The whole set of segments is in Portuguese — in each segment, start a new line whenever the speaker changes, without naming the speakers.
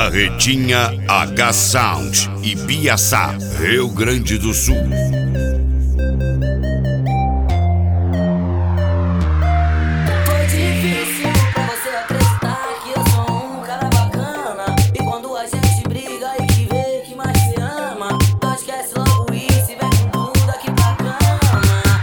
Carretinha H Sound e Piaçá, Rio Grande do Sul.
Foi difícil pra você acreditar que eu sou um cara bacana. E quando a gente briga e te vê que mais se ama, então esquece logo isso e vem com tudo aqui pra cama.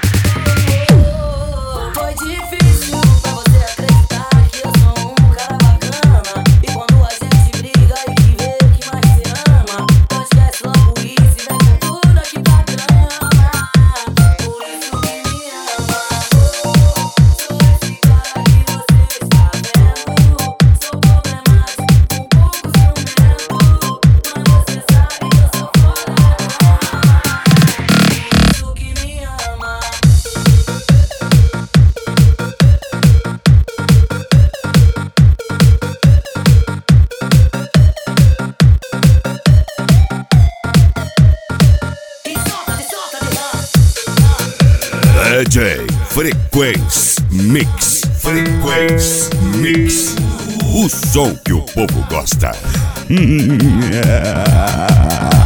Foi difícil pra você acreditar que eu sou um cara bacana. E quando a gente briga e te vê que mais se ama, então esquece logo isso e vem com tudo aqui pra cama. Por isso que me ama. Sou esse cara que você está vendo. Sou problemático, um pouco ciumento, mas você sabe que eu sou foda. Por isso que me ama.
DJ Frequência Mix. Frequência Mix. O som que o povo gosta.